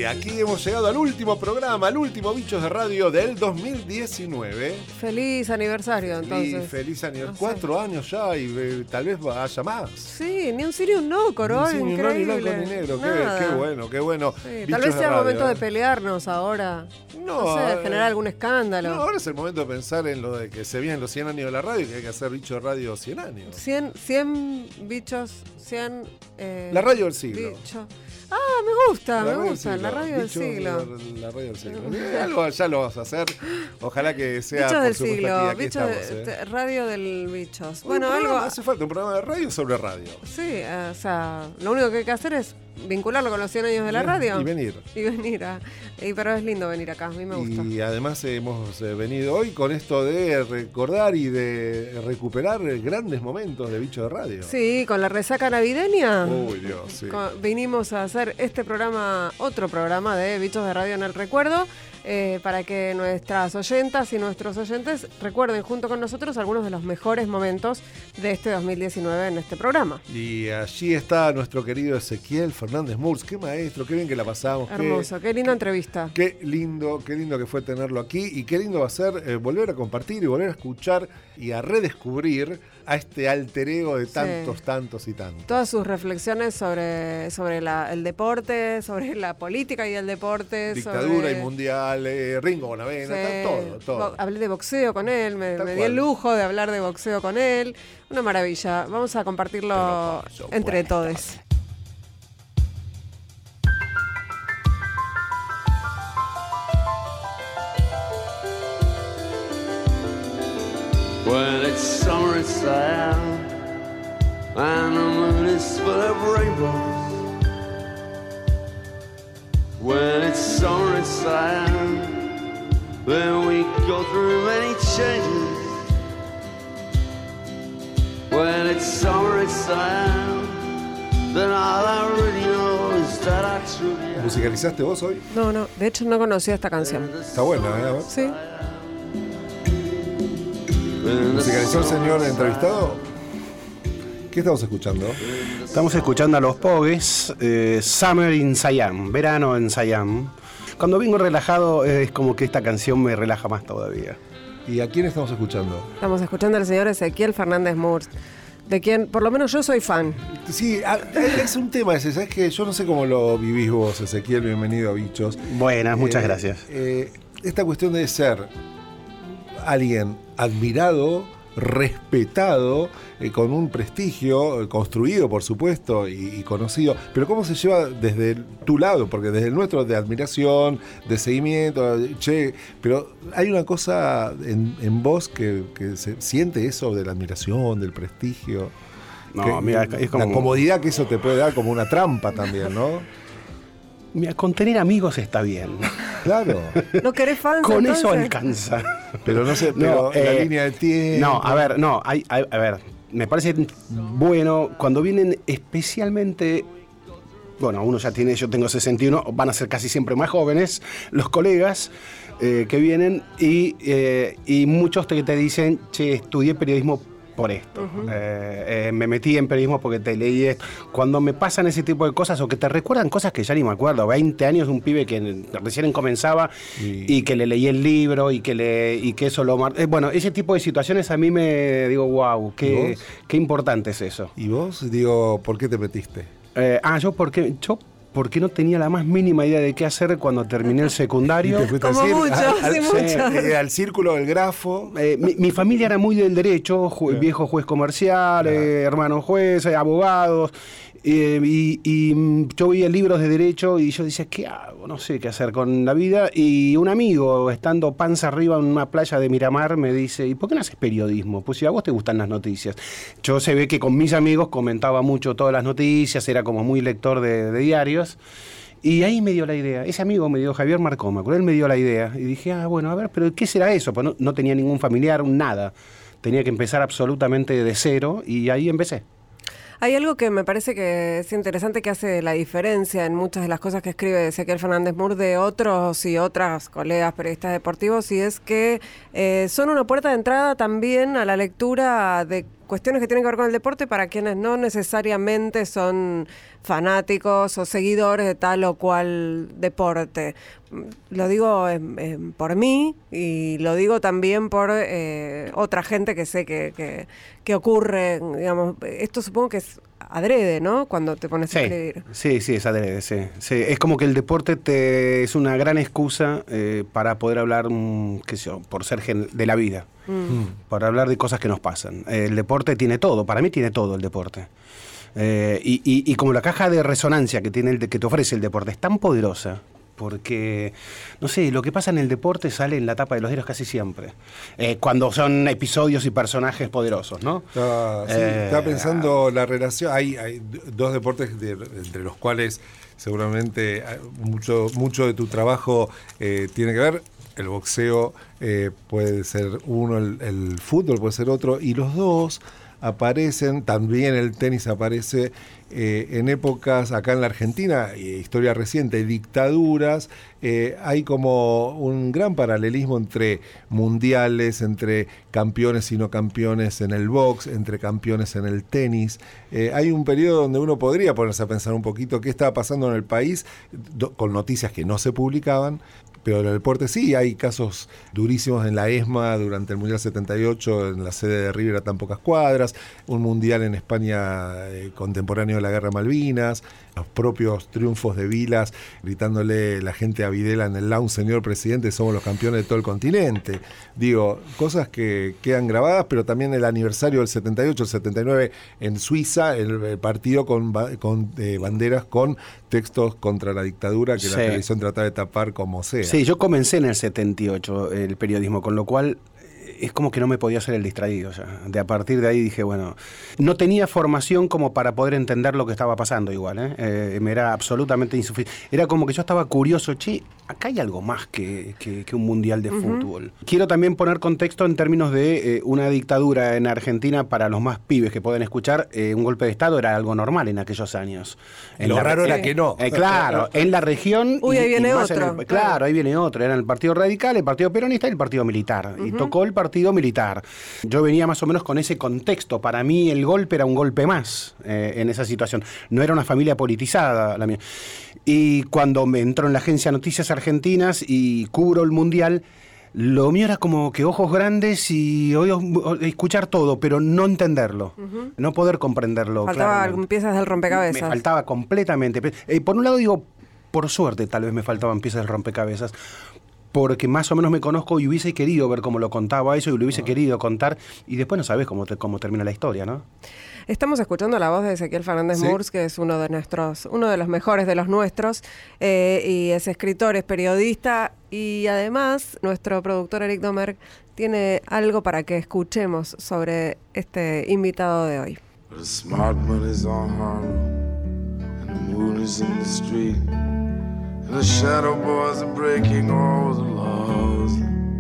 Y aquí hemos llegado al último programa, al último Bichos de Radio del 2019. Feliz aniversario, entonces. Feliz aniversario. No 4 años ya y tal vez haya más. Sí, ni un sí ni un no, Corol, increíble. Ni blanco ni negro. Qué bueno. Sí, tal vez sea el momento de pelearnos ahora. No sé, generar algún escándalo. No, ahora es el momento de pensar en lo de que se vienen los 100 años de la radio y que hay que hacer Bicho de Radio 100 años. 100 bichos, 100... la radio del siglo. Bicho. Me gusta, la radio del siglo. La radio del siglo. Algo ya lo vas a hacer. Ojalá que sea Bichos por del supuesto, siglo, aquí bichos estamos, radio del bichos. Bueno, algo hace falta un programa de radio sobre radio. Sí, o sea, lo único que hay que hacer es vincularlo con los 100 años de la radio. Y venir. Pero es lindo venir acá, a mí me gusta. Y además hemos venido hoy con esto de recordar y de recuperar grandes momentos de Bicho de Radio. Sí, con la resaca navideña. Uy, Dios, sí. Vinimos a hacer este programa, otro programa de Bichos de Radio en el Recuerdo, para que nuestras oyentas y nuestros oyentes recuerden junto con nosotros algunos de los mejores momentos de este 2019 en este programa. Y allí está nuestro querido Ezequiel Fernández Murs. Qué maestro, qué bien que la pasamos. Hermoso, qué linda entrevista. Qué lindo que fue tenerlo aquí y qué lindo va a ser volver a compartir y volver a escuchar y a redescubrir a este alter ego de tantos y tantos. Todas sus reflexiones sobre el deporte, sobre la política y el deporte. Dictadura y mundial, Ringo Bonavena, todo. Hablé de boxeo con él, me di el lujo de hablar de boxeo con él. Una maravilla. Vamos a compartirlo entre todos. When it's summer inside and the moon is full of rainbows. When it's summer inside, then we go through many changes. When it's summer inside, then all I really know is that I truly am. ¿Musicalizaste vos hoy? No, de hecho no conocía esta canción. Está buena, ¿eh? Sí. ¿Musicalizó el señor entrevistado? ¿Qué estamos escuchando? Estamos escuchando a los Pogues, Summer in Siam, verano en Siam. Cuando vengo relajado es como que esta canción me relaja más todavía. ¿Y a quién estamos escuchando? Estamos escuchando al señor Ezequiel Fernández Murs, de quien por lo menos yo soy fan. Sí, es un tema ese, ¿sabes qué? Yo no sé cómo lo vivís vos, Ezequiel, bienvenido a Bichos. Buenas, muchas gracias. Esta cuestión de ser alguien admirado, respetado, con un prestigio construido, por supuesto, y conocido, pero cómo se lleva desde tu lado, porque desde el nuestro de admiración, de seguimiento, pero hay una cosa en vos que se siente eso de la admiración, del prestigio. No, mira, es como la comodidad que eso te puede dar, como una trampa también, ¿no? Mira, con tener amigos está bien. Claro. ¿No querés fans? Con entonces? eso alcanza. Pero no sé, la línea de tiempo. No, a ver, me parece bueno cuando vienen especialmente. Bueno, uno ya tiene, yo tengo 61, van a ser casi siempre más jóvenes, los colegas que vienen y muchos te dicen, che, estudié periodismo por esto. Uh-huh. Me metí en periodismo porque te leí esto. Cuando me pasan ese tipo de cosas o que te recuerdan cosas que ya ni me acuerdo, 20 años un pibe que recién comenzaba y que le leí el libro y que eso lo bueno, ese tipo de situaciones a mí me digo, wow, qué importante es eso. ¿Y vos? Digo, ¿por qué te metiste? Porque no tenía la más mínima idea de qué hacer cuando terminé el secundario. Como muchos, al círculo del grafo. Mi familia era muy del derecho, viejo juez comercial, hermanos jueces, abogados. Y yo veía libros de derecho y yo decía, ¿qué hago? No sé qué hacer con la vida. Y un amigo, estando panza arriba en una playa de Miramar, me dice, ¿y por qué no haces periodismo? Pues si a vos te gustan las noticias. Yo se ve que con mis amigos comentaba mucho todas las noticias, era como muy lector de diarios. Y ahí me dio la idea. Ese amigo me dio, Javier Marcoma, él me dio la idea. Y dije, bueno, a ver, ¿pero qué será eso? Pues no tenía ningún familiar, nada. Tenía que empezar absolutamente de cero y ahí empecé. Hay algo que me parece que es interesante, que hace la diferencia en muchas de las cosas que escribe Ezequiel Fernández Murs de otros y otras colegas periodistas deportivos, y es que son una puerta de entrada también a la lectura de cuestiones que tienen que ver con el deporte para quienes no necesariamente son fanáticos o seguidores de tal o cual deporte. Lo digo por mí y lo digo también por otra gente que sé que ocurre, digamos, esto supongo que es adrede, ¿no? Cuando te pones a escribir. Sí, es adrede, sí. Es como que el deporte es una gran excusa para poder hablar, qué sé yo, por ser de la vida, para hablar de cosas que nos pasan. El deporte tiene todo, para mí tiene todo el deporte. Y como la caja de resonancia que te ofrece el deporte es tan poderosa, porque, no sé, lo que pasa en el deporte sale en la tapa de los diarios casi siempre, cuando son episodios y personajes poderosos, ¿no? Sí, estaba pensando la relación, hay dos deportes entre los cuales seguramente mucho de tu trabajo tiene que ver. El boxeo puede ser uno, el fútbol puede ser otro, y los dos aparecen, también el tenis aparece en épocas acá en la Argentina, historia reciente, dictaduras, hay como un gran paralelismo entre mundiales, entre campeones y no campeones en el box, entre campeones en el tenis. Hay un periodo donde uno podría ponerse a pensar un poquito qué estaba pasando en el país, con noticias que no se publicaban. Pero en el deporte sí, hay casos durísimos en la ESMA durante el Mundial 78, en la sede de River a tan pocas cuadras, un Mundial en España contemporáneo de la Guerra de Malvinas, los propios triunfos de Vilas, gritándole la gente a Videla en el lounge, señor presidente, somos los campeones de todo el continente. Digo, cosas que quedan grabadas, pero también el aniversario del 78, el 79 en Suiza, el partido con banderas con textos contra la dictadura que la televisión trataba de tapar como sea. Sí, yo comencé en el 78 el periodismo, con lo cual es como que no me podía hacer el distraído ya. A partir de ahí dije, bueno, no tenía formación como para poder entender lo que estaba pasando igual, me era absolutamente insuficiente. Era como que yo estaba curioso, acá hay algo más que un mundial de fútbol. Quiero también poner contexto en términos de una dictadura en Argentina para los más pibes que pueden escuchar. Un golpe de Estado era algo normal en aquellos años. Lo raro era que no. Claro, en la región... Uy, ahí viene otro. Claro, ahí viene otro. Eran el Partido Radical, el Partido Peronista y el Partido Militar. Y tocó el Partido Militar. Yo venía más o menos con ese contexto. Para mí el golpe era un golpe más en esa situación. No era una familia politizada la mía. Y cuando me entro en la agencia Noticias Argentinas y cubro el Mundial, lo mío era como que ojos grandes y escuchar todo, pero no entenderlo, no poder comprenderlo. Faltaban piezas del rompecabezas. Me faltaba completamente. Por un lado digo, por suerte tal vez me faltaban piezas del rompecabezas, porque más o menos me conozco y hubiese querido ver cómo lo contaba eso y lo hubiese querido contar, y después no sabes cómo termina la historia, ¿no? Estamos escuchando la voz de Ezequiel Fernández Murs, que es uno de los mejores de los nuestros, y es escritor, es periodista, y además nuestro productor Eric Domergue tiene algo para que escuchemos sobre este invitado de hoy. The smart money's on Harlem, and the moon is in the street, and the shadow boys are breaking all the laws.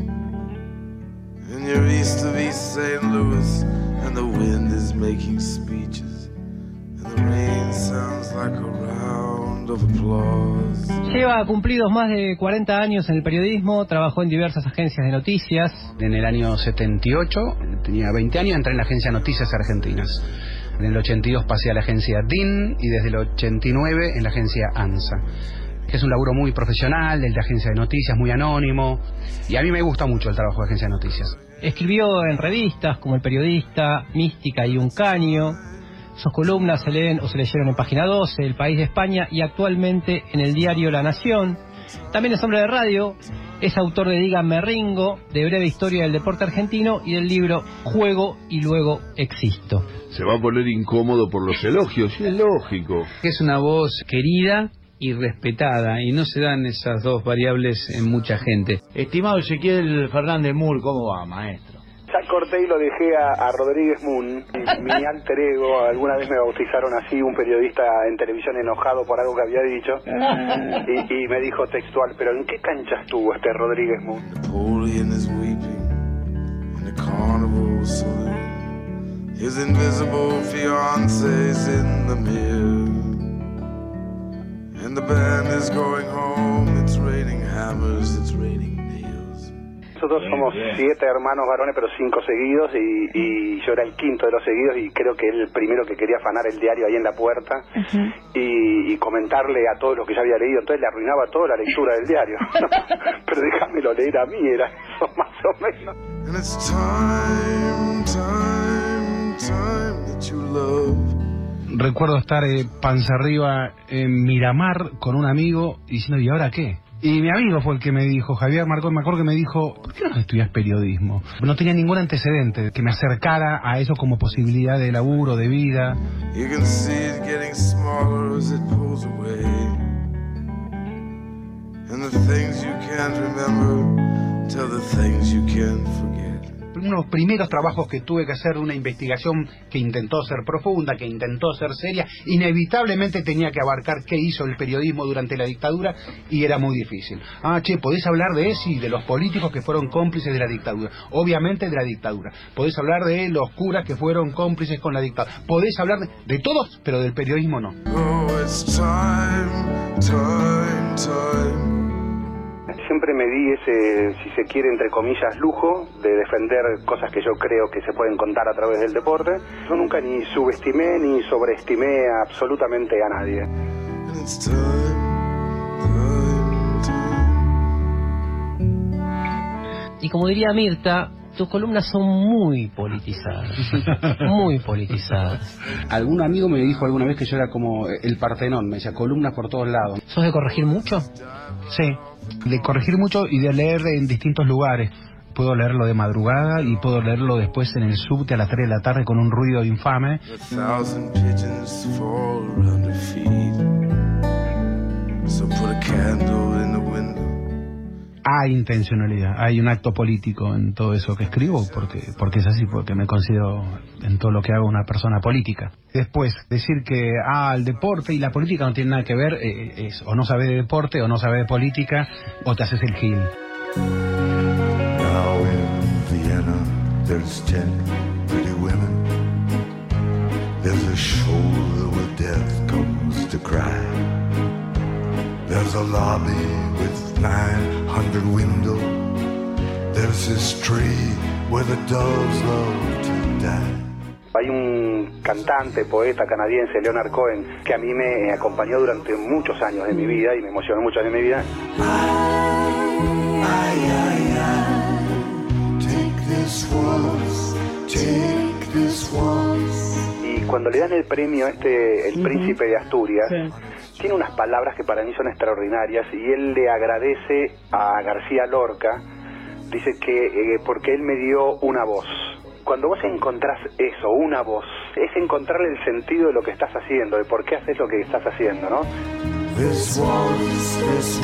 And you're east of East St. Louis, and the wind is making speeches, and the rain sounds like a round of applause. Lleva cumplidos más de 40 años en el periodismo, trabajó en diversas agencias de noticias. En el año 78, tenía 20 años, entré en la agencia Noticias Argentinas. En el 82 pasé a la agencia DIN y desde el 89 en la agencia ANSA. Es un laburo muy profesional, el de agencia de noticias, muy anónimo, y a mí me gusta mucho el trabajo de agencia de noticias. Escribió en revistas como El Periodista, Mística y Un Caño. Sus columnas se leen o se leyeron en Página 12, El País de España y actualmente en el diario La Nación. También es hombre de radio, es autor de Díganme Ringo, de Breve Historia del Deporte Argentino y del libro Juego y Luego Existo. Se va a poner incómodo por los elogios, y es lógico. Es una voz querida y respetada, y no se dan esas dos variables en mucha gente. Estimado Ezequiel Fernández Murs, ¿cómo va, maestro? Ya corté y lo dejé a Rodríguez Moon, mi alter ego. Alguna vez me bautizaron así, un periodista en televisión enojado por algo que había dicho, y me dijo textual, pero ¿en qué cancha estuvo este Rodríguez Moon? Napoleon is weeping in the carnival saloon. His invisible fiance's in the mirror. And the band is going home, it's raining hammers, it's raining nails. nosotros somos 7 hermanos varones, pero 5 seguidos, y yo era el quinto de los seguidos, y creo que él el primero que quería afanar el diario ahí en la puerta y comentarle a todos los que ya había leído. Entonces le arruinaba toda la lectura del diario. Pero déjamelo leer a mí, era eso más o menos. And it's time that you love. Recuerdo estar panza arriba en Miramar con un amigo diciendo, ¿y ahora qué? Y mi amigo fue el que me dijo, Javier Marcón, me acuerdo que me dijo, ¿por qué no estudias periodismo? No tenía ningún antecedente que me acercara a eso como posibilidad de laburo, de vida. You can see it getting smaller as it pulls away. And the things you can't remember tell the things you can't forget. Uno de los primeros trabajos que tuve que hacer, una investigación que intentó ser profunda, que intentó ser seria, inevitablemente tenía que abarcar qué hizo el periodismo durante la dictadura, y era muy difícil. ¿Podés hablar de eso y de los políticos que fueron cómplices de la dictadura? Obviamente de la dictadura. Podés hablar de los curas que fueron cómplices con la dictadura. Podés hablar de todos, pero del periodismo no. Oh, it's time. Siempre me di ese, si se quiere, entre comillas, lujo de defender cosas que yo creo que se pueden contar a través del deporte. Yo nunca ni subestimé ni sobreestimé absolutamente a nadie. And it's time. Y como diría Mirta, tus columnas son muy politizadas. Muy politizadas. Algún amigo me dijo alguna vez que yo era como el Partenón, me decía, columnas por todos lados. ¿Sos de corregir mucho? Sí, de corregir mucho y de leer en distintos lugares. Puedo leerlo de madrugada y puedo leerlo después en el subte a las 3 de la tarde con un ruido infame. 1,000 pigeons fall around her feet. So put a candle in the window. Hay intencionalidad, hay un acto político en todo eso que escribo, porque es así, porque me considero en todo lo que hago una persona política. Después, decir que el deporte y la política no tienen nada que ver, es o no sabes de deporte o no sabes de política, o te haces el gil. Now in Vienna there's 10 pretty women. There's a shoulder where death comes to cry. There's a lobby with 900 windows. There's this tree where the doves love to die. Hay un cantante, poeta canadiense, Leonard Cohen, que a mí me acompañó durante muchos años de mi vida y me emocionó mucho en mi vida. Take this waltz. Y cuando le dan el premio el Príncipe de Asturias, tiene unas palabras que para mí son extraordinarias, y él le agradece a García Lorca, dice que porque él me dio una voz. Cuando vos encontrás eso, una voz, es encontrarle el sentido de lo que estás haciendo, de por qué haces lo que estás haciendo, ¿no? This waltz,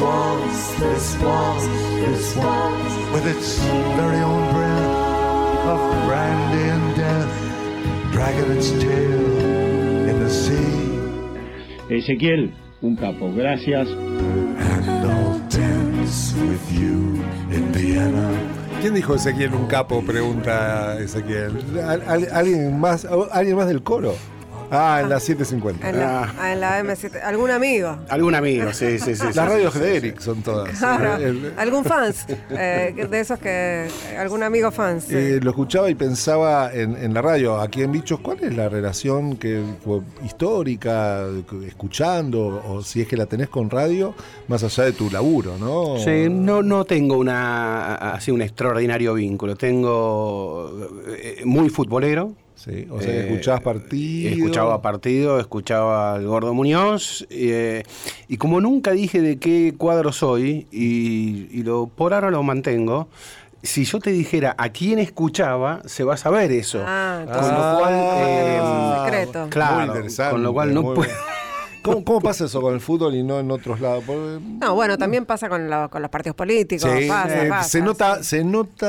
with its very own breath of brandy and death, dragging its tail in the sea. Ezequiel, un capo, gracias. And I'll dance with you in Vienna. ¿Quién dijo Ezequiel un capo? Pregunta Ezequiel. ¿Alguien más del coro? En la 750. En la M7. ¿Algún amigo? Algún amigo, sí. Las radios de Eric son todas. Claro. ¿Algún fans? De esos que... ¿Algún amigo fans? Sí. Lo escuchaba y pensaba en la radio, aquí en Bichos, ¿cuál es la relación que fue histórica, escuchando, o si es que la tenés con radio, más allá de tu laburo, ¿no? Sí, no tengo un extraordinario vínculo. Tengo muy futbolero. Sí, o sea, que escuchabas partido. Escuchaba partido, escuchaba al Gordo Muñoz, y como nunca dije de qué cuadro soy, y por ahora lo mantengo, si yo te dijera a quién escuchaba, se va a saber eso. Con lo cual... secreto. Claro, muy interesante, con lo cual no puedo... ¿Cómo pasa eso con el fútbol y no en otros lados? No, bueno, también pasa con los partidos políticos. Sí, pasa. se nota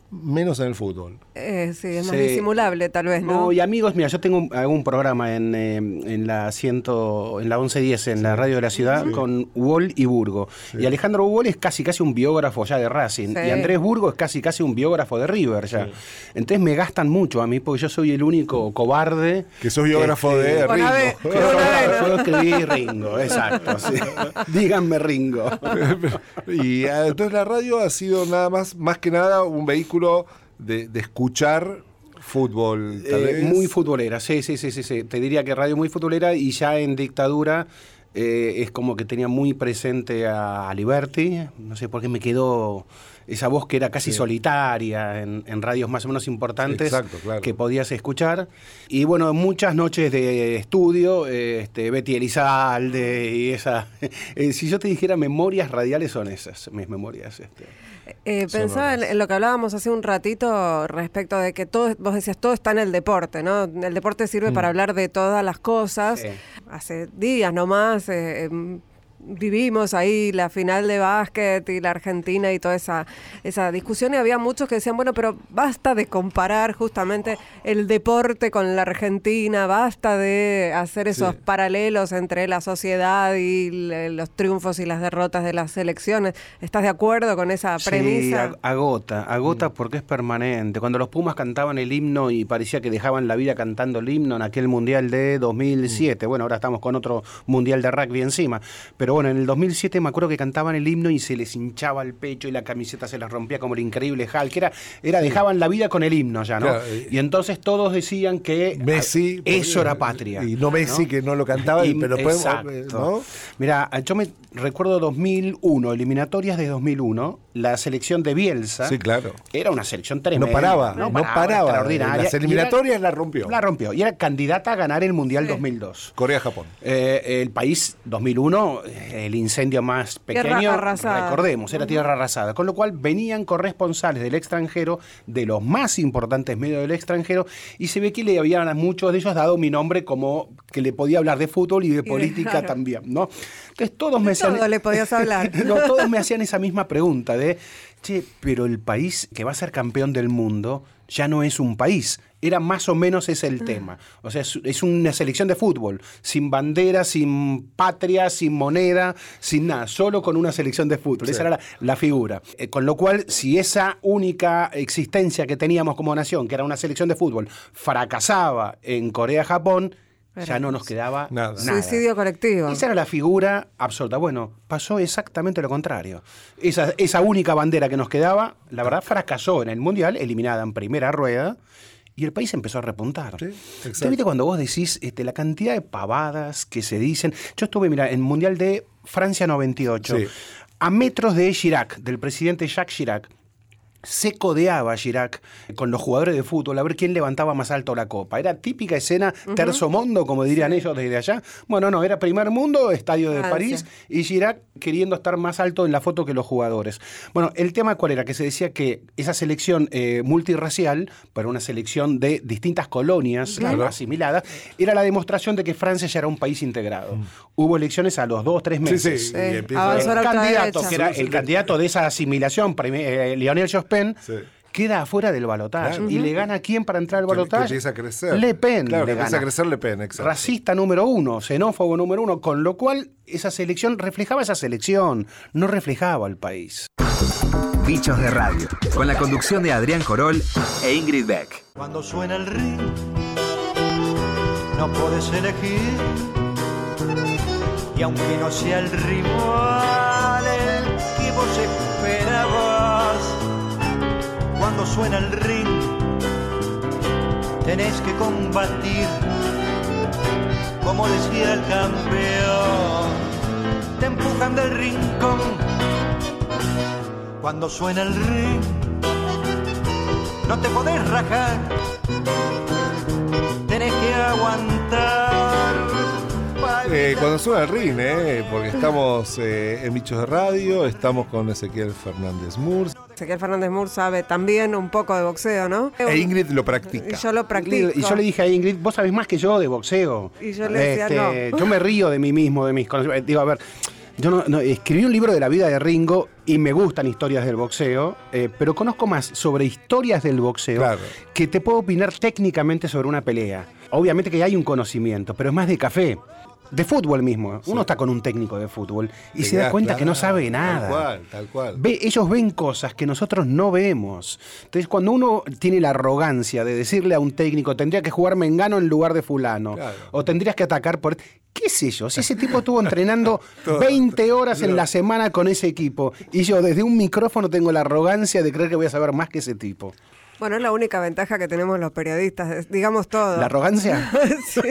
menos en el fútbol. Sí, es más disimulable tal vez, ¿no? No, y amigos, mira, yo tengo un programa en la 1110, en la radio de la ciudad, con Wall y Burgo. Sí. Y Alejandro Wall es casi un biógrafo ya de Racing. Sí. Y Andrés Burgo es casi un biógrafo de River ya. Sí. Entonces me gastan mucho a mí, porque yo soy el único cobarde. Que sos biógrafo de Ringo. Yo escribí Ringo, exacto. Sí. Díganme Ringo. Y entonces la radio ha sido más que nada un vehículo de escuchar fútbol, tal vez. Muy futbolera, sí. Te diría que radio muy futbolera, y ya en dictadura es como que tenía muy presente a Liberty. No sé por qué me quedó esa voz que era casi solitaria en radios más o menos importantes. Exacto, claro. Que podías escuchar. Y bueno, muchas noches de estudio, Betty Elizalde y esa... si yo te dijera memorias radiales, son esas mis memorias. Pensaba en lo que hablábamos hace un ratito respecto de que vos decías, todo está en el deporte, ¿no? El deporte sirve para hablar de todas las cosas. Sí. Hace días nomás vivimos ahí la final de básquet y la Argentina y toda esa discusión, y había muchos que decían, bueno, pero basta de comparar justamente el deporte con la Argentina, basta de hacer esos paralelos entre la sociedad y los triunfos y las derrotas de las selecciones. ¿Estás de acuerdo con esa premisa? Sí, agota porque es permanente. Cuando los Pumas cantaban el himno y parecía que dejaban la vida cantando el himno en aquel Mundial de 2007, bueno, ahora estamos con otro Mundial de rugby encima, pero bueno, en el 2007 me acuerdo que cantaban el himno y se les hinchaba el pecho y la camiseta se les rompía como el increíble Hulk, era dejaban la vida con el himno ya, ¿no? Claro, y entonces todos decían que Messi, eso era patria. Y no Messi, ¿no? Que no lo cantaba, pero después, ¿no? Mira, yo me recuerdo 2001, eliminatorias de 2001, la selección de Bielsa. Sí, claro. Era una selección tremenda. No paraba. Extraordinaria. Las eliminatorias la rompió. La rompió. Y era candidata a ganar el Mundial 2002. Corea-Japón. El país, 2001, el incendio más pequeño, recordemos, era tierra arrasada. Con lo cual venían corresponsales del extranjero, de los más importantes medios del extranjero, y se ve que le habían a muchos de ellos dado mi nombre como que le podía hablar de fútbol y de política también, ¿no? Entonces todos me hacían... Todo le podías hablar. No, todos me hacían esa misma pregunta de, che, pero el país que va a ser campeón del mundo ya no es un país. Era más o menos ese el tema. O sea, es una selección de fútbol, sin bandera, sin patria, sin moneda, sin nada, solo con una selección de fútbol. Sí. Esa era la figura. Con lo cual, si esa única existencia que teníamos como nación, que era una selección de fútbol, fracasaba en Corea-Japón, ya no nos quedaba nada. Suicidio colectivo. Esa era la figura absoluta. Bueno, pasó exactamente lo contrario. Esa única bandera que nos quedaba, la verdad, fracasó en el Mundial, eliminada en primera rueda, y el país empezó a repuntar. Sí, exacto. ¿Te viste cuando vos decís la cantidad de pavadas que se dicen? Yo estuve, mira, en el Mundial de Francia 98, a metros de Chirac, del presidente Jacques Chirac. Se codeaba Chirac con los jugadores de fútbol a ver quién levantaba más alto la copa. Era típica escena terzo mundo, como dirían ellos desde allá. Bueno, no, era primer mundo, estadio de París, y Chirac queriendo estar más alto en la foto que los jugadores. Bueno, el tema ¿cuál era? Que se decía que esa selección multirracial, para una selección de distintas colonias asimiladas, era la demostración de que Francia ya era un país integrado. Hubo elecciones a los 2-3 meses. El candidato, que era el candidato de esa asimilación, Lionel Jospin, queda afuera del balotaje. ¿Y le gana a quién para entrar al balotaje? Empieza a crecer. Le Pen. Claro, le empieza a crecer Le Pen, exacto. Racista número 1, xenófobo número 1, con lo cual esa selección reflejaba esa selección, no reflejaba al país. Bichos de Radio, con la conducción de Adrián Corol e Ingrid Beck. Cuando suena el ring, no puedes elegir, y aunque no sea el rival el que vos esperabas, cuando suena el ring, tenés que combatir, como decía el campeón, te empujan del rincón. Cuando suena el ring, no te podés rajar, tenés que aguantar. Cuando suena el ring, porque estamos en Bichos de Radio, estamos con Ezequiel Fernández Murs. Ezequiel Fernández Murs sabe también un poco de boxeo, ¿no? E Ingrid lo practica. Y yo lo practico. Y yo le dije a Ingrid, vos sabés más que yo de boxeo. Y yo le decía, no. Yo me río de mí mismo, de mis conocimientos. Digo, a ver, Yo no escribí un libro de la vida de Ringo y me gustan historias del boxeo, pero conozco más sobre historias del boxeo que te puedo opinar técnicamente sobre una pelea. Obviamente que hay un conocimiento, pero es más de café. De fútbol mismo. Uno está con un técnico de fútbol y se da cuenta que no sabe nada. Tal cual. Ellos ven cosas que nosotros no vemos. Entonces, cuando uno tiene la arrogancia de decirle a un técnico, tendría que jugar Mengano en lugar de fulano, o tendrías que atacar por... ¿Qué sé yo? Si ese tipo estuvo entrenando 20 horas en la semana con ese equipo y yo desde un micrófono tengo la arrogancia de creer que voy a saber más que ese tipo. Bueno, es la única ventaja que tenemos los periodistas, digamos todo. ¿La arrogancia? Sí.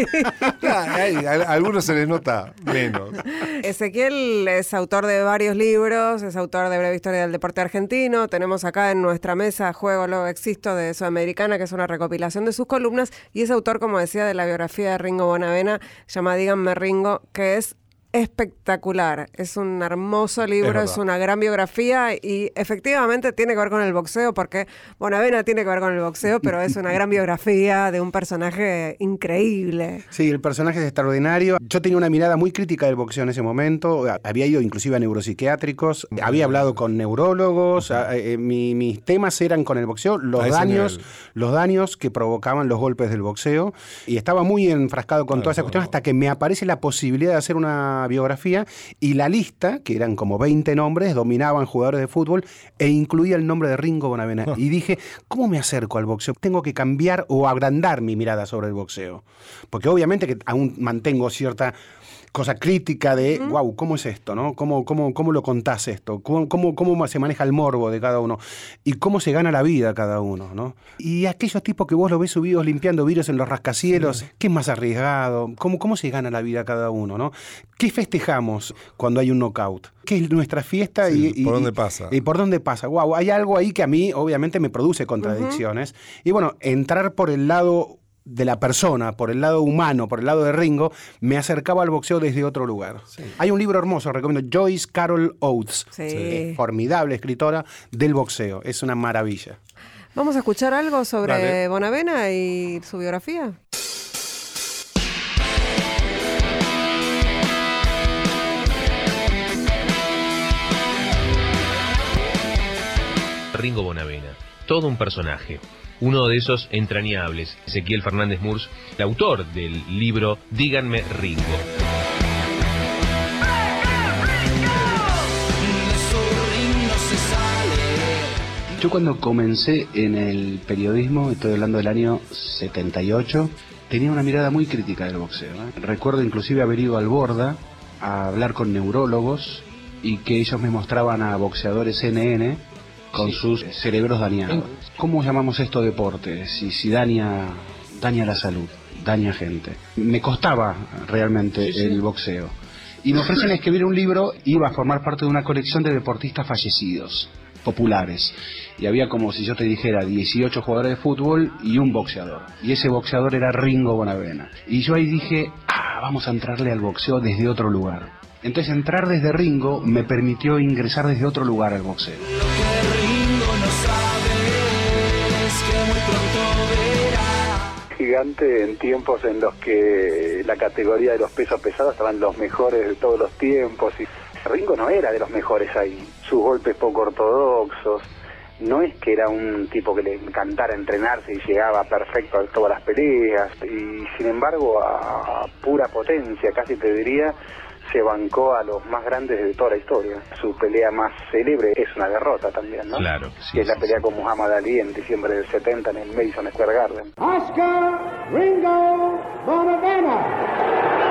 A algunos se les nota menos. Ezequiel es autor de varios libros, es autor de Breve Historia del Deporte Argentino. Tenemos acá en nuestra mesa Juego, Luego Existo de Sudamericana, que es una recopilación de sus columnas, y es autor, como decía, de la biografía de Ringo Bonavena, llamada Díganme Ringo, que es espectacular. Es un hermoso libro, es una gran biografía y efectivamente tiene que ver con el boxeo, porque Bonavena tiene que ver con el boxeo, pero es una gran biografía de un personaje increíble. Sí, el personaje es extraordinario. Yo tenía una mirada muy crítica del boxeo en ese momento. Había ido inclusive a neuropsiquiátricos, había hablado con neurólogos. Mis temas eran con el boxeo, los daños que provocaban los golpes del boxeo, y estaba muy enfrascado con toda esa cuestión hasta que me aparece la posibilidad de hacer una biografía, y la lista, que eran como 20 nombres, dominaban jugadores de fútbol e incluía el nombre de Ringo Bonavena. Y dije, ¿cómo me acerco al boxeo? Tengo que cambiar o agrandar mi mirada sobre el boxeo. Porque obviamente que aún mantengo cierta cosa crítica de, wow, ¿cómo es esto? ¿No? ¿Cómo lo contás esto? ¿Cómo se maneja el morbo de cada uno? ¿Y cómo se gana la vida cada uno? ¿No? Y aquellos tipos que vos lo ves subidos limpiando vidrios en los rascacielos, ¿qué es más arriesgado? ¿Cómo se gana la vida cada uno? ¿No? ¿Qué festejamos cuando hay un knockout? ¿Qué es nuestra fiesta? ¿Por dónde pasa? ¿Y por dónde pasa? Wow, hay algo ahí que a mí obviamente me produce contradicciones. Y bueno, entrar por el lado de la persona, por el lado humano, por el lado de Ringo, me acercaba al boxeo desde otro lugar. Sí. Hay un libro hermoso, recomiendo, Joyce Carol Oates, formidable escritora del boxeo, es una maravilla. ¿Vamos a escuchar algo sobre Bonavena y su biografía? Ringo Bonavena, todo un personaje. Uno de esos entrañables, Ezequiel Fernández Murs, el autor del libro Díganme Ringo. Yo cuando comencé en el periodismo, estoy hablando del año 78, tenía una mirada muy crítica del boxeo. Recuerdo inclusive haber ido al Borda a hablar con neurólogos y que ellos me mostraban a boxeadores CNN con sus cerebros dañados. ¿Cómo llamamos esto deporte? Si daña la salud, daña gente. Me costaba realmente el boxeo. Y me ofrecen escribir un libro, iba a formar parte de una colección de deportistas fallecidos, populares. Y había, como si yo te dijera, 18 jugadores de fútbol y un boxeador. Y ese boxeador era Ringo Bonavena. Y yo ahí dije, vamos a entrarle al boxeo desde otro lugar. Entonces entrar desde Ringo me permitió ingresar desde otro lugar al boxeo. Gigante en tiempos en los que la categoría de los pesos pesados estaban los mejores de todos los tiempos, y Ringo no era de los mejores ahí. Sus golpes poco ortodoxos, no es que era un tipo que le encantara entrenarse y llegaba perfecto a todas las peleas, y sin embargo a pura potencia, casi te diría, se bancó a los más grandes de toda la historia. Su pelea más célebre es una derrota también, ¿no? Claro, sí, que es la pelea con Muhammad Ali en diciembre del 70 en el Madison Square Garden. Oscar Ringo Bonavena.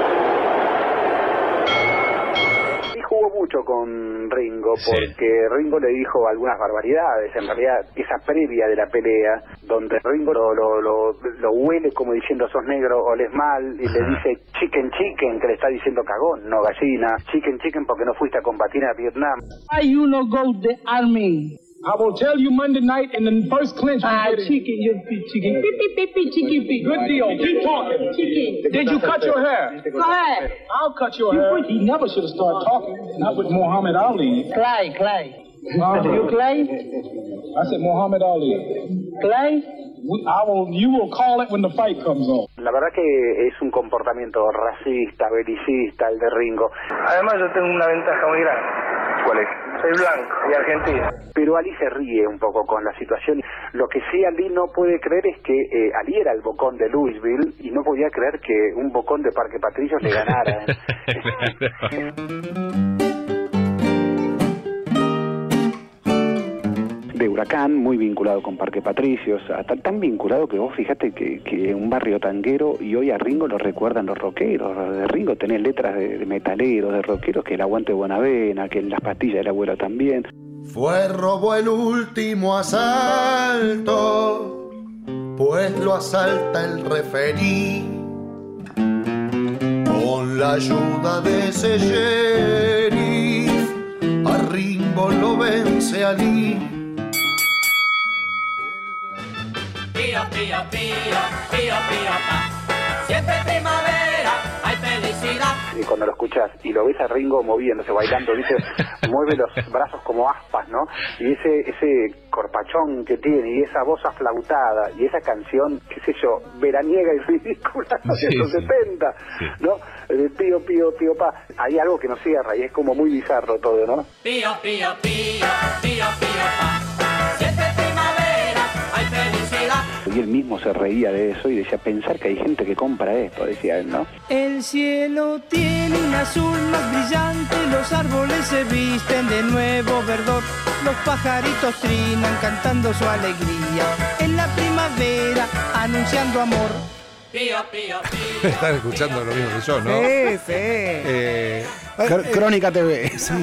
Jugó mucho con Ringo porque Ringo le dijo algunas barbaridades. En realidad, esa previa de la pelea, donde Ringo lo huele como diciendo sos negro, olés mal, y le dice chicken, que le está diciendo cagón, no gallina. Chicken porque no fuiste a combatir a Vietnam. Why you no go to the army? I will tell you Monday night in the first clinch. Chicken, chicken. Good deal. Keep talking. Chicken. Did you cut your hair? Go ahead. I'll cut your hair. He never should have started talking. Not with Muhammad Ali. Clay. You Clay? I said Muhammad Ali. Clay? You will call it when the fight comes on. La verdad que es un comportamiento racista, belicista el de Ringo. Además yo tengo una ventaja muy grande. ¿Cuál es? Soy blanco y argentino. Pero Ali se ríe un poco con la situación. Lo que sí Ali no puede creer es que Ali era el bocón de Louisville y no podía creer que un bocón de Parque Patricios le ganara. De Huracán, muy vinculado con Parque Patricios, tan vinculado que vos fíjate que un barrio tanguero, y hoy a Ringo lo recuerdan los rockeros. De Ringo tenés letras de metaleros, de rockeros, que el aguante de Bonavena, que las pastillas del abuelo también. Fue robo el último asalto, pues lo asalta el referí. Con la ayuda de ese sheriff, a Ringo lo vence Ali. Pío, pío, pío, pío, pío, pa. Siempre primavera, hay felicidad. Y cuando lo escuchas y lo ves a Ringo moviéndose, bailando, dice, mueve los brazos como aspas, ¿no? Y ese corpachón que tiene, y esa voz aflautada, y esa canción, qué sé yo, veraniega y ridícula de los 70, ¿no? Pío, pío, pío, pa. Hay algo que no cierra y es como muy bizarro todo, ¿no? Pío, pío, pío, pío, pío, pa. Siempre primavera, hay felicidad. Y él mismo se reía de eso y decía, pensar que hay gente que compra esto, decía él, ¿no? El cielo tiene un azul más brillante, los árboles se visten de nuevo verdor, los pajaritos trinan cantando su alegría, en la primavera anunciando amor. Pío, pío, pío. Están escuchando lo mismo que yo, ¿no? Sí. Crónica TV. Sí.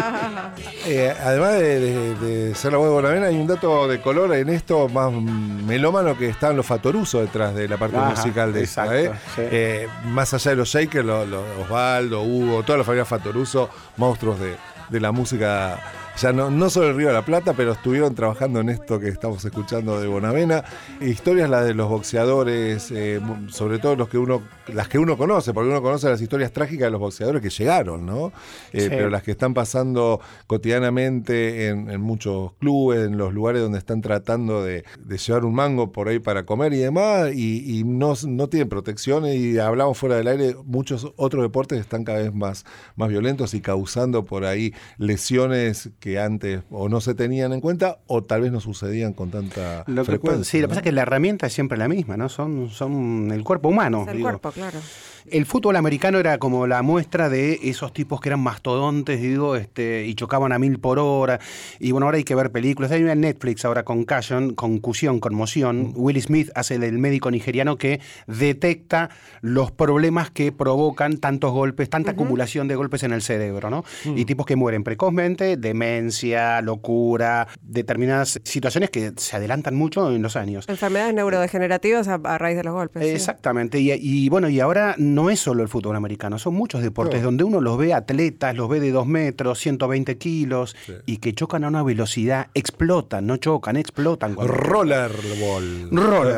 Además de ser la voz de Bonavena, hay un dato de color en esto más melómano, que están los Fatoruso detrás de la parte musical de esta. Sí. Más allá de los Shakers, Osvaldo, Hugo, toda la familia Fatoruso, monstruos de la música. Ya no solo el Río de la Plata, pero estuvieron trabajando en esto que estamos escuchando de Bonavena. Historias las de los boxeadores, sobre todo las que uno conoce, porque uno conoce las historias trágicas de los boxeadores que llegaron, ¿no? Sí. Pero las que están pasando cotidianamente en muchos clubes, en los lugares donde están tratando de llevar un mango por ahí para comer y demás, y no tienen protección, y hablamos fuera del aire, muchos otros deportes están cada vez más violentos y causando por ahí lesiones que antes o no se tenían en cuenta o tal vez no sucedían con tanta frecuencia. Sí, lo que pasa es que la herramienta es siempre la misma, ¿no? Son el cuerpo humano. Es el cuerpo, claro. El fútbol americano era como la muestra de esos tipos que eran mastodontes, y chocaban a 1000 por hora. Y bueno, ahora hay que ver películas. Hay una en Netflix ahora, Conmoción. Will Smith hace el médico nigeriano que detecta los problemas que provocan tantos golpes, tanta acumulación de golpes en el cerebro, ¿no? Y tipos que mueren precozmente, demencia, locura, determinadas situaciones que se adelantan mucho en los años. Enfermedades neurodegenerativas a raíz de los golpes. Exactamente. Sí. Y bueno, y ahora no es solo el fútbol americano, son muchos deportes donde uno los ve atletas, los ve de 2 metros, 120 kilos, y que chocan a una velocidad, explotan, no chocan, explotan. Rollerball,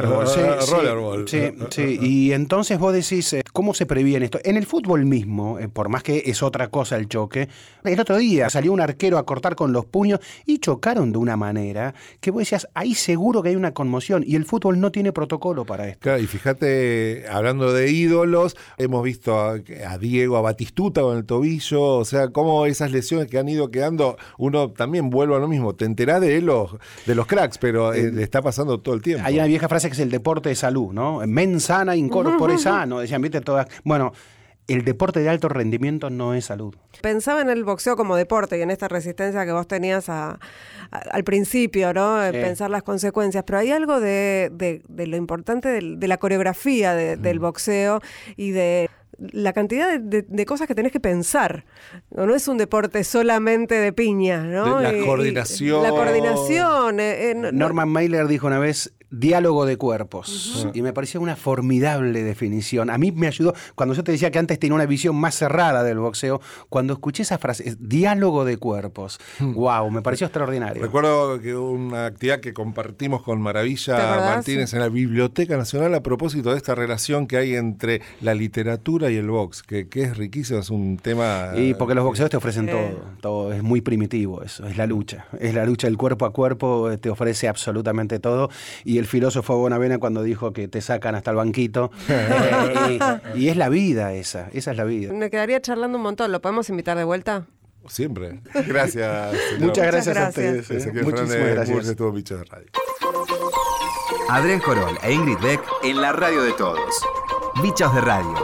sí. Y entonces vos decís, ¿cómo se previene esto? En el fútbol mismo, por más que es otra cosa el choque, el otro día salió un arquero a cortar con los puños y chocaron de una manera que vos decías, ahí seguro que hay una conmoción, y el fútbol no tiene protocolo para esto. Claro, y fíjate, hablando de ídolos, hemos visto a Diego, a Batistuta con el tobillo, o sea, cómo esas lesiones que han ido quedando, uno también vuelve a lo mismo, te enterás de los cracks, pero le está pasando todo el tiempo. Hay una vieja frase que es el deporte de salud, ¿no? Mens sana in corpore sano, decían, viste, todas. Bueno, el deporte de alto rendimiento no es salud. Pensaba en el boxeo como deporte y en esta resistencia que vos tenías al principio, ¿no? Pensar las consecuencias, pero hay algo de lo importante de la coreografía del boxeo y de la cantidad de cosas que tenés que pensar. No es un deporte solamente de piña, ¿no? La coordinación. La coordinación. Norman Mailer dijo una vez, diálogo de cuerpos. Y me pareció una formidable definición. A mí me ayudó, cuando yo te decía que antes tenía una visión más cerrada del boxeo, cuando escuché esa frase, diálogo de cuerpos. Wow, me pareció extraordinario. Recuerdo que una actividad que compartimos con Maravilla Martínez en la Biblioteca Nacional a propósito de esta relación que hay entre la literatura y el box, que es riquísimo, es un tema... Y porque los boxeadores te ofrecen todo, es muy primitivo eso, es la lucha del cuerpo a cuerpo, te ofrece absolutamente todo, y el filósofo Bonavena cuando dijo que te sacan hasta el banquito, y es la vida esa es la vida. Me quedaría charlando un montón, ¿lo podemos invitar de vuelta? Siempre. Gracias. Muchas gracias a ustedes. Muchísimas gracias. Estuvo Bichos de Radio. Adrián Corol e Ingrid Beck en la radio de todos. Bichos de Radio.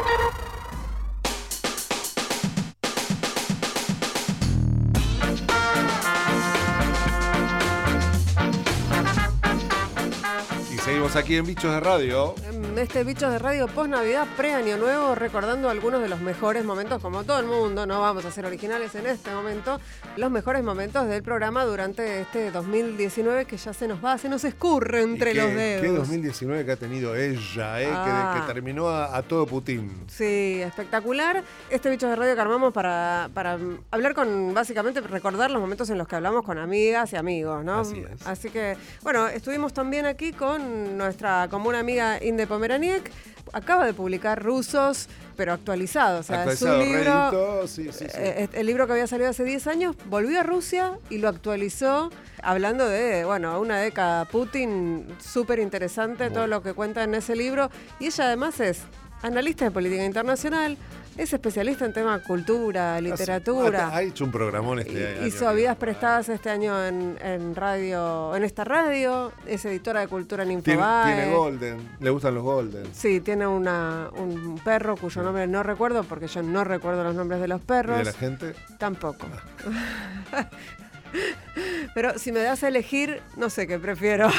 Y seguimos aquí en Bichos de Radio. Este Bichos de Radio post-Navidad, pre-Año Nuevo, recordando algunos de los mejores momentos, como todo el mundo, no vamos a ser originales en este momento, los mejores momentos del programa durante este 2019 que ya se nos escurre entre los dedos. Qué 2019 que ha tenido ella, que terminó a todo Putin. Sí, espectacular. Este Bichos de Radio que armamos para hablar básicamente, recordar los momentos en los que hablamos con amigas y amigos, ¿no? Así es. Así que, bueno, estuvimos también aquí con nuestra común amiga Inde Pomeraniec. Acaba de publicar Rusos, pero actualizado. O sea, su libro, el libro que había salido hace 10 años, volvió a Rusia y lo actualizó, hablando de, una década Putin, súper interesante todo lo que cuenta en ese libro. Y ella además es analista de política internacional, es especialista en temas cultura, literatura. Ha hecho un programón este año. Hizo Vidas Prestadas este año en radio, en esta radio. Es editora de cultura en Infobae. Tiene Golden, le gustan los Golden. Sí, tiene un perro cuyo nombre no recuerdo, porque yo no recuerdo los nombres de los perros. ¿Y de la gente? Tampoco. Pero si me das a elegir, no sé qué prefiero.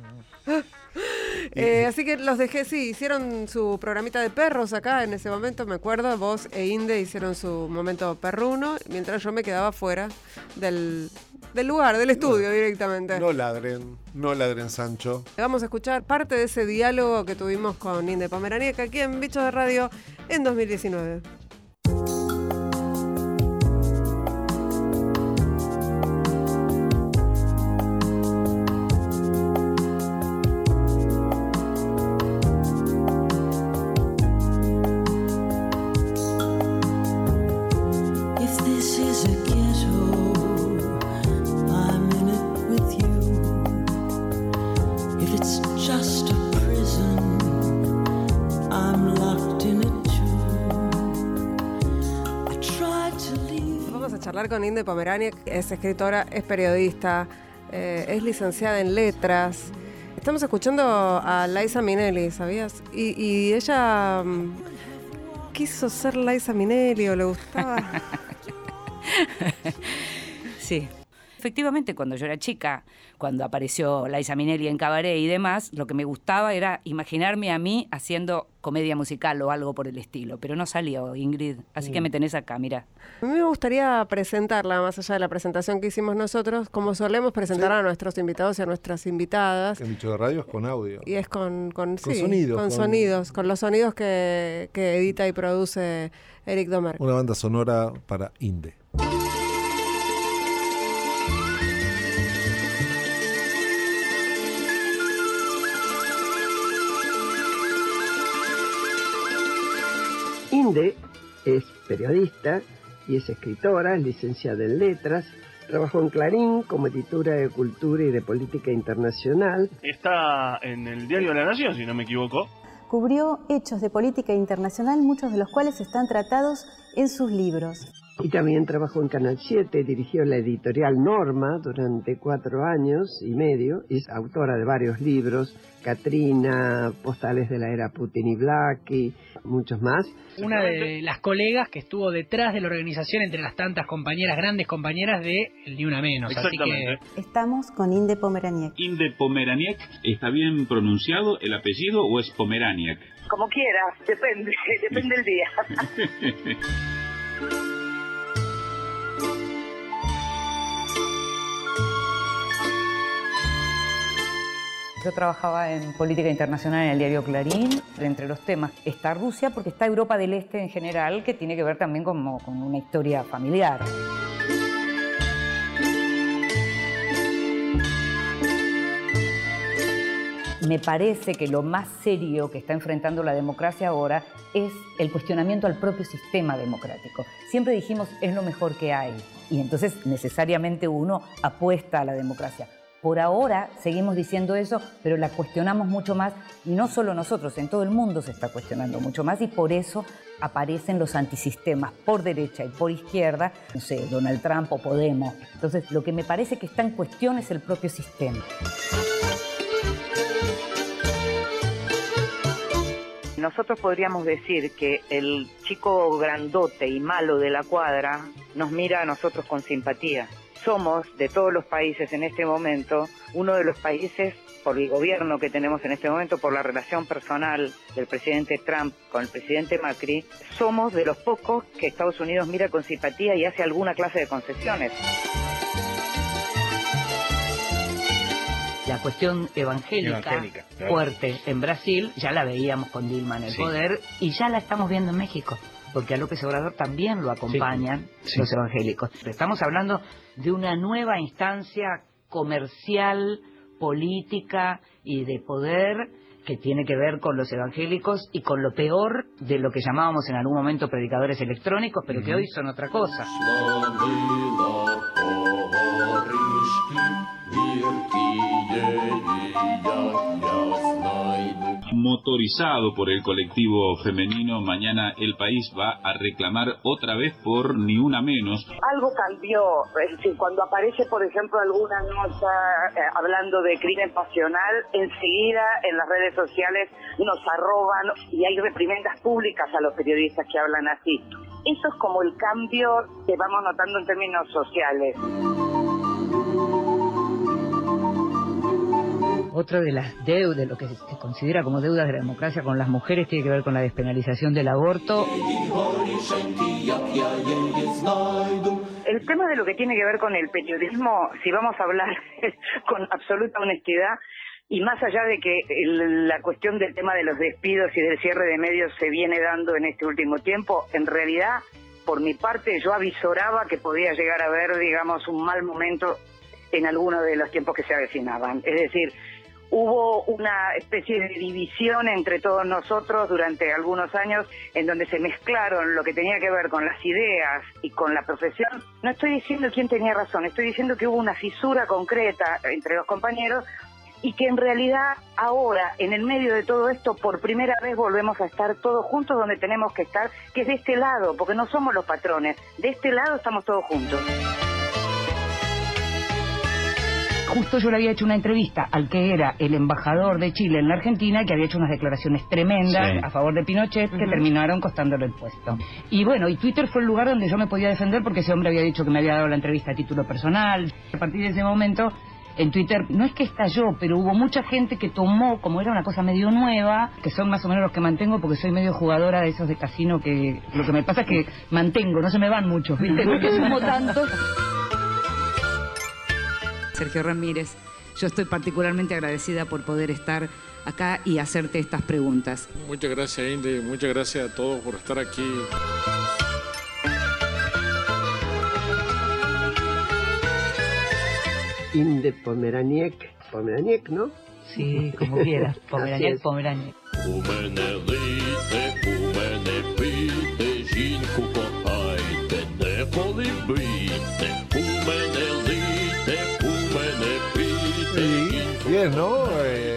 Así que los dejé, hicieron su programita de perros acá en ese momento, me acuerdo, vos e Inde hicieron su momento perruno, mientras yo me quedaba fuera del lugar, del estudio directamente. No ladren, Sancho. Vamos a escuchar parte de ese diálogo que tuvimos con Inde Pomeraniec aquí en Bichos de Radio en 2019. Con Inde Pomeraniec, es escritora, es periodista, es licenciada en letras. Estamos escuchando a Liza Minnelli, ¿sabías? Y ella quiso ser Liza Minnelli o le gustaba. Sí. Efectivamente, cuando yo era chica, cuando apareció Liza Minnelli en Cabaret y demás, lo que me gustaba era imaginarme a mí haciendo comedia musical o algo por el estilo, pero no salió, Ingrid, así que me tenés acá, mirá. A mí me gustaría presentarla, más allá de la presentación que hicimimos nosotros, como solemos presentar a nuestros invitados y a nuestras invitadas. El Bicho de Radio es con audio. Y es con sonidos. Con los sonidos que edita y produce Eric Domer. Una banda sonora para Inde. Inde es periodista y es escritora, es licenciada en letras, trabajó en Clarín como editora de cultura y de política internacional. Está en el diario La Nación, si no me equivoco. Cubrió hechos de política internacional, muchos de los cuales están tratados en sus libros. Y también trabajó en Canal 7, dirigió la editorial Norma durante 4 años y medio, es autora de varios libros, Katrina, Postales de la era Putin y Black y muchos más. Una de las colegas que estuvo detrás de la organización entre las tantas compañeras, grandes compañeras de Ni Una Menos. Exactamente. Así que... Estamos con Inde Pomeraniec. ¿Inde Pomeraniec está bien pronunciado el apellido o es Pomeraniec? Como quieras, depende del día. Yo trabajaba en política internacional en el diario Clarín. Entre los temas está Rusia, porque está Europa del Este en general, que tiene que ver también con una historia familiar. me parece que lo más serio que está enfrentando la democracia ahora es el cuestionamiento al propio sistema democrático. Siempre dijimos, es lo mejor que hay, y entonces necesariamente uno apuesta a la democracia. Por ahora seguimos diciendo eso, pero la cuestionamos mucho más, y no solo nosotros, en todo el mundo se está cuestionando mucho más, y por eso aparecen los antisistemas por derecha y por izquierda, no sé, Donald Trump o Podemos. Entonces, lo que me parece que está en cuestión es el propio sistema. Nosotros podríamos decir que el chico grandote y malo de la cuadra nos mira a nosotros con simpatía. Somos, de todos los países en este momento, uno de los países, por el gobierno que tenemos en este momento, por la relación personal del presidente Trump con el presidente Macri, somos de los pocos que Estados Unidos mira con simpatía y hace alguna clase de concesiones. La cuestión evangélica claro. fuerte en Brasil, ya la veíamos con Dilma en el poder, y ya la estamos viendo en México, porque a López Obrador también lo acompañan los evangélicos. Estamos hablando de una nueva instancia comercial, política y de poder que tiene que ver con los evangélicos y con lo peor de lo que llamábamos en algún momento predicadores electrónicos, pero que hoy son otra cosa. Motorizado por el colectivo femenino, mañana el país va a reclamar otra vez por Ni Una Menos. Algo cambió, es decir, cuando aparece, por ejemplo, alguna nota hablando de crimen pasional, enseguida en las redes sociales nos arroban y hay reprimendas públicas a los periodistas que hablan así. Eso es como el cambio que vamos notando en términos sociales. Otra de las deudas, de lo que se considera como deudas de la democracia con las mujeres, tiene que ver con la despenalización del aborto. El tema de lo que tiene que ver con el periodismo, si vamos a hablar con absoluta honestidad, y más allá de que la cuestión del tema de los despidos y del cierre de medios se viene dando en este último tiempo, en realidad, por mi parte, yo avisoraba que podía llegar a haber, digamos, un mal momento en alguno de los tiempos que se avecinaban. Es decir, hubo una especie de división entre todos nosotros durante algunos años en donde se mezclaron lo que tenía que ver con las ideas y con la profesión. No estoy diciendo quién tenía razón, estoy diciendo que hubo una fisura concreta entre los compañeros y que en realidad ahora, en el medio de todo esto, por primera vez volvemos a estar todos juntos donde tenemos que estar, que es de este lado, porque no somos los patrones, de este lado estamos todos juntos. Justo yo le había hecho una entrevista al que era el embajador de Chile en la Argentina, que había hecho unas declaraciones tremendas a favor de Pinochet, que terminaron costándole el puesto. Y bueno, y Twitter fue el lugar donde yo me podía defender porque ese hombre había dicho que me había dado la entrevista a título personal. A partir de ese momento, en Twitter, no es que estalló, pero hubo mucha gente que tomó, como era una cosa medio nueva, que son más o menos los que mantengo porque soy medio jugadora de esos de casino, que lo que me pasa es que mantengo, no se me van muchos, ¿viste? Porque sumo tantos. Sergio Ramírez, yo estoy particularmente agradecida por poder estar acá y hacerte estas preguntas. Muchas gracias, Inde, muchas gracias a todos por estar aquí. Inde Pomeraniec, ¿no? Sí, como quieras, Pomeraniec, Pomeraniec. Bien, ¿no?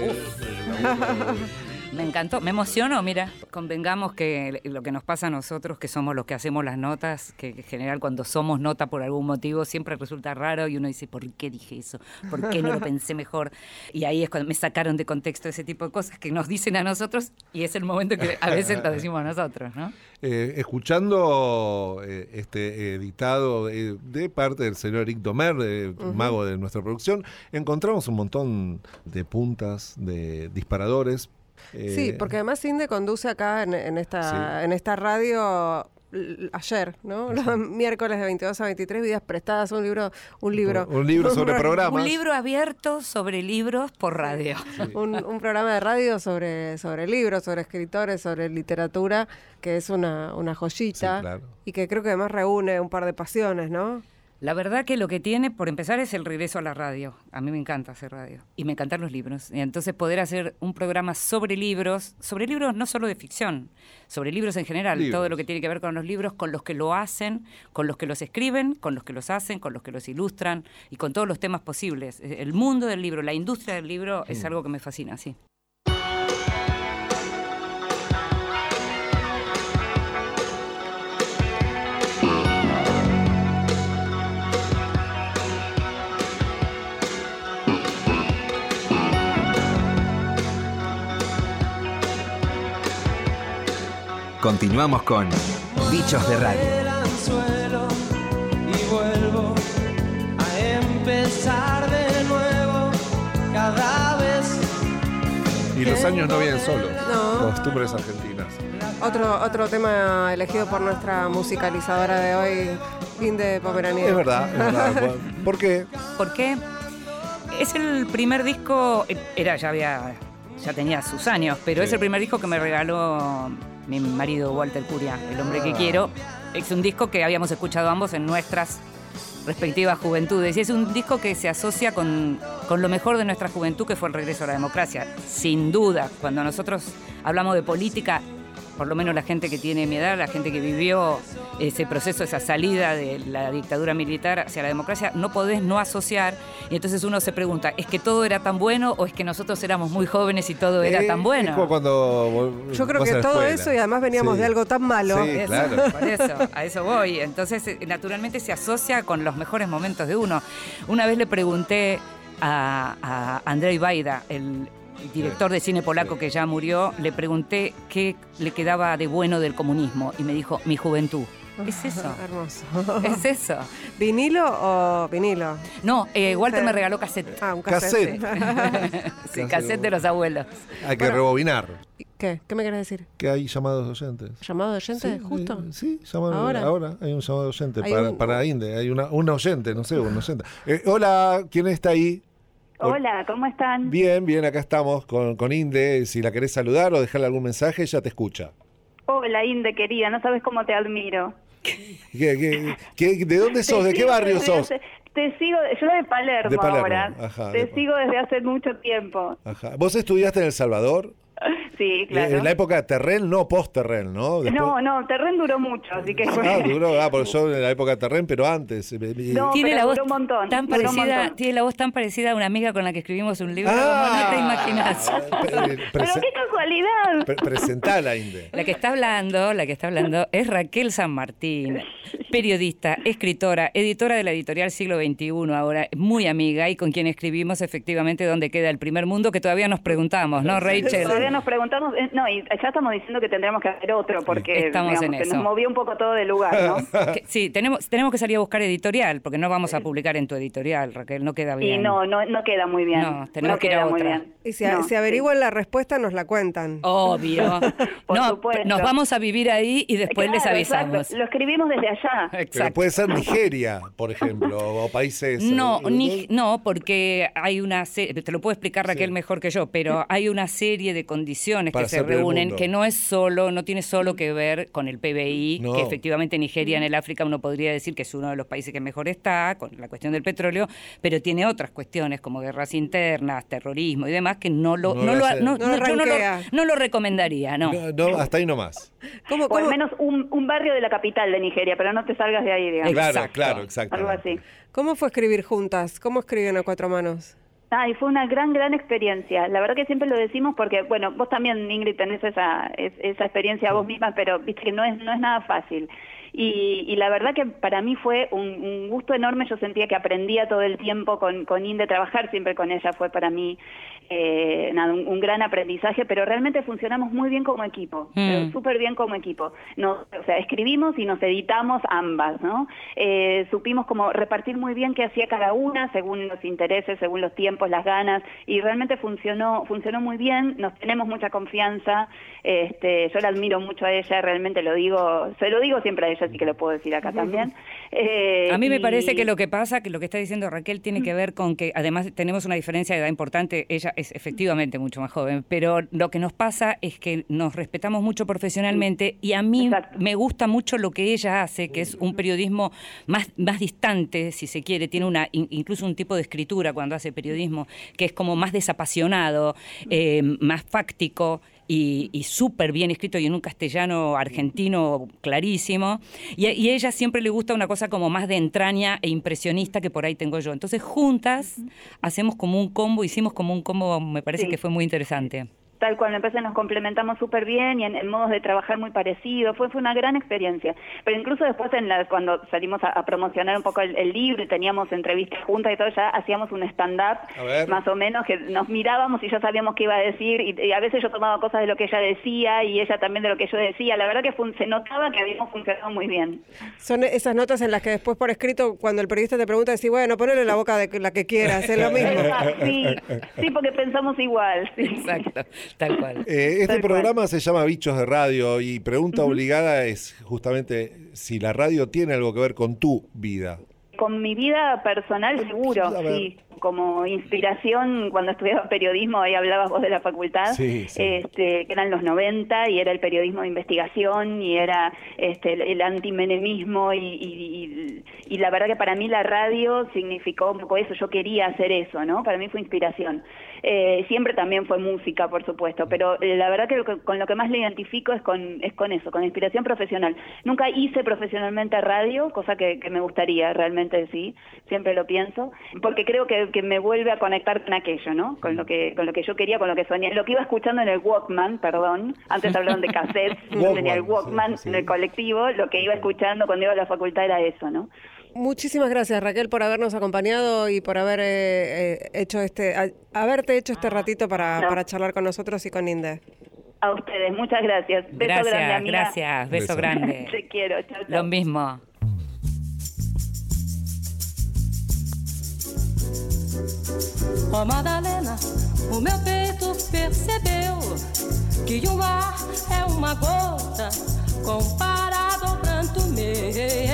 Me encantó, me emocionó, mira, convengamos que lo que nos pasa a nosotros, que somos los que hacemos las notas, que en general cuando somos nota por algún motivo siempre resulta raro y uno dice, ¿por qué dije eso? ¿Por qué no lo pensé mejor? Y ahí es cuando me sacaron de contexto ese tipo de cosas que nos dicen a nosotros y es el momento que a veces lo decimos nosotros, ¿no? Escuchando este editado de parte del señor Eric Domer, mago de nuestra producción, encontramos un montón de puntas, de disparadores. Sí, porque además Inde conduce acá en esta radio ayer, ¿no? Los miércoles de 22 a 23, Vidas Prestadas, un libro sobre programas. Un libro abierto sobre libros por radio. Sí. un programa de radio sobre libros, sobre escritores, sobre literatura, que es una joyita, y que creo que además reúne un par de pasiones, ¿no? La verdad que lo que tiene, por empezar, es el regreso a la radio. A mí me encanta hacer radio. Y me encantan los libros. Y entonces poder hacer un programa sobre libros no solo de ficción, sobre libros en general, todo lo que tiene que ver con los libros, con los que lo hacen, con los que los escriben, con los que los hacen, con los que los ilustran y con todos los temas posibles. El mundo del libro, la industria del libro es algo que me fascina, sí. Continuamos con Bichos de Radio. El anzuelo y vuelvo a empezar de nuevo cada vez. Y los años no vienen solos. No. Costumbres argentinas. Otro tema elegido por nuestra musicalizadora de hoy, Inde Pomeraniec. Es verdad. ¿Por qué? ¿Por qué? Es el primer disco, ya tenía sus años, pero es el primer disco que me regaló mi marido Walter Curia, El hombre que quiero. Es un disco que habíamos escuchado ambos en nuestras respectivas juventudes y es un disco que se asocia con lo mejor de nuestra juventud, que fue el regreso a la democracia. Sin duda, cuando nosotros hablamos de política, por lo menos la gente que tiene mi edad, la gente que vivió ese proceso, esa salida de la dictadura militar hacia la democracia, no podés no asociar. Y entonces uno se pregunta, ¿es que todo era tan bueno o es que nosotros éramos muy jóvenes y todo era tan bueno? Es como cuando yo creo que todo eso, y además veníamos de algo tan malo. Sí, claro. Por eso, a eso voy. Entonces, naturalmente se asocia con los mejores momentos de uno. Una vez le pregunté a Andrzej Wajda, el director de cine polaco que ya murió, le pregunté qué le quedaba de bueno del comunismo y me dijo, mi juventud. ¿Es eso? Hermoso. ¿Es eso? ¿Vinilo o vinilo? No, Walter me regaló cassette. Un cassette. Sí, cassette de los abuelos. Hay que rebobinar. ¿Qué? ¿Qué me querés decir? Que hay llamados de oyentes. ¿Llamado de oyentes? Sí, justo. Sí, ahora hay un llamado de oyente para Inde. Hay una oyente, no sé, una oyente. Hola, ¿quién está ahí? Hola, ¿cómo están? Bien, acá estamos con Inde. Si la querés saludar o dejarle algún mensaje, ella te escucha. Hola, Inde, querida, no sabes cómo te admiro. ¿De dónde sos? ¿De qué barrio sos? Te sigo, yo de Palermo ahora. Ajá, te sigo desde hace mucho tiempo. Ajá. ¿Vos estudiaste en El Salvador? Sí, claro. En la época de Terrell, no post-Terrell, ¿no? Después... No, Terrell duró mucho, así que... duró, porque yo en la época de Terrell, pero antes. No, tiene la voz un montón. Tiene la voz tan parecida a una amiga con la que escribimos un libro, como no te imaginas. Pero qué casualidad. Presentala, Inde. La que está hablando es Raquel San Martín, periodista, escritora, editora de la editorial Siglo XXI ahora, muy amiga y con quien escribimos efectivamente Dónde queda el primer mundo, que todavía nos preguntamos, ¿no, Rachel? Todavía nos preguntamos, y ya estamos diciendo que tendremos que hacer otro, porque estamos en eso. Nos movió un poco todo de lugar, ¿no? Sí, tenemos que salir a buscar editorial, porque no vamos a publicar en tu editorial, Raquel, no queda bien. Sí, no queda muy bien. No, tenemos que ir a otra. Y si averiguan la respuesta, nos la cuentan. Obvio. Nos vamos a vivir ahí y después les avisamos. Exacto. Lo escribimos desde allá. Exacto. Pero puede ser Nigeria, por ejemplo, o países... No, porque hay una serie, te lo puedo explicar Raquel mejor que yo, pero hay una serie de condiciones que se reúnen, que no tiene solo que ver con el PBI, que efectivamente Nigeria en el África uno podría decir que es uno de los países que mejor está, con la cuestión del petróleo, pero tiene otras cuestiones como guerras internas, terrorismo y demás, que no lo recomendaría, no. No, hasta ahí nomás. ¿Cómo? Por lo menos un barrio de la capital de Nigeria, pero no te salgas de ahí, digamos. Claro, exacto. Algo así. ¿Cómo fue escribir juntas? ¿Cómo escriben a cuatro manos? Y fue una gran experiencia. La verdad que siempre lo decimos porque, bueno, vos también, Ingrid, tenés esa experiencia vos misma, pero viste que no es nada fácil. Y la verdad que para mí fue un gusto enorme. Yo sentía que aprendía todo el tiempo con Inde. Trabajar siempre con ella fue para mí un gran aprendizaje, pero realmente funcionamos muy bien como equipo, súper bien como equipo. Escribimos y nos editamos ambas, ¿no? Supimos como repartir muy bien qué hacía cada una según los intereses, según los tiempos, las ganas, y realmente funcionó muy bien. Nos tenemos mucha confianza. Yo la admiro mucho a ella, realmente se lo digo siempre a ella. así que lo puedo decir acá también. A mí me parece que lo que pasa, que lo que está diciendo Raquel tiene que ver con que además tenemos una diferencia de edad importante, ella es efectivamente mucho más joven, pero lo que nos pasa es que nos respetamos mucho profesionalmente y a mí me gusta mucho lo que ella hace, que es un periodismo más distante, si se quiere, tiene incluso un tipo de escritura cuando hace periodismo, que es como más desapasionado, más fáctico, y súper bien escrito y en un castellano argentino clarísimo. Y a ella siempre le gusta una cosa como más de entraña e impresionista que por ahí tengo yo. Entonces juntas hicimos como un combo, me parece que fue muy interesante. Tal cual, me parece que nos complementamos súper bien y en modos de trabajar muy parecidos. Fue una gran experiencia. Pero incluso después, cuando salimos a promocionar un poco el libro y teníamos entrevistas juntas y todo, ya hacíamos un stand-up, más o menos, que nos mirábamos y ya sabíamos qué iba a decir. Y a veces yo tomaba cosas de lo que ella decía y ella también de lo que yo decía. La verdad que se notaba que habíamos funcionado muy bien. Son esas notas en las que después por escrito, cuando el periodista te pregunta, decís, bueno, ponele la boca de la que quieras, es lo mismo. Sí, porque pensamos igual. Sí. Exacto. Tal cual. Este programa se llama Bichos de Radio y pregunta obligada es justamente si la radio tiene algo que ver con tu vida. Con mi vida personal seguro, sí. Como inspiración, cuando estudiaba periodismo, ahí hablabas vos de la facultad, que eran los 90 y era el periodismo de investigación y era el antimenemismo y la verdad que para mí la radio significó un poco eso, yo quería hacer eso, ¿no? Para mí fue inspiración. Siempre también fue música, por supuesto, pero la verdad que con lo que más le identifico es con eso, con inspiración profesional. Nunca hice profesionalmente radio, cosa que me gustaría realmente, sí, siempre lo pienso, porque creo que me vuelve a conectar con aquello, ¿no? Con lo que yo quería, con lo que soñé. Lo que iba escuchando en el Walkman, antes hablaron de cassettes, tenía el Walkman en el colectivo, lo que iba escuchando cuando iba a la facultad era eso, ¿no? Muchísimas gracias, Raquel, por habernos acompañado y por haber haberte hecho este ratito para charlar con nosotros y con Inde. A ustedes, muchas gracias. Beso grande, amiga. Gracias, beso grande. Te quiero, chao, chao. Lo mismo. Ó Madalena, o meu peito percebeu que o mar é uma gota comparado ao pranto meu.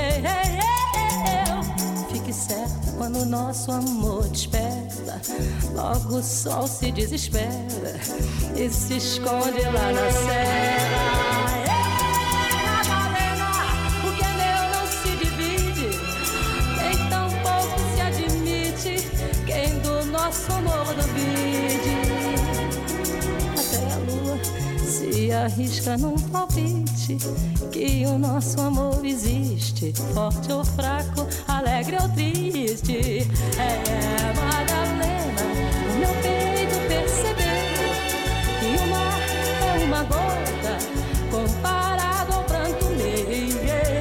Fique certa quando o nosso amor desperta, logo o sol se desespera e se esconde lá na serra. Madalena, o que é meu não se divide, nem tampouco se admite quem do nosso amor duvide. Até a lua se arrisca num palpite que o nosso amor existe, forte ou fraco, alegre ou triste. Madalena, o meu peito percebeu que o mar é uma gota comparado ao pranto meu.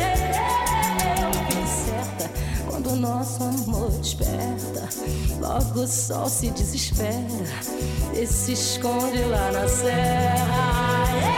Fique certa quando o nosso amor desperta, logo o sol se desespera e se esconde lá na serra.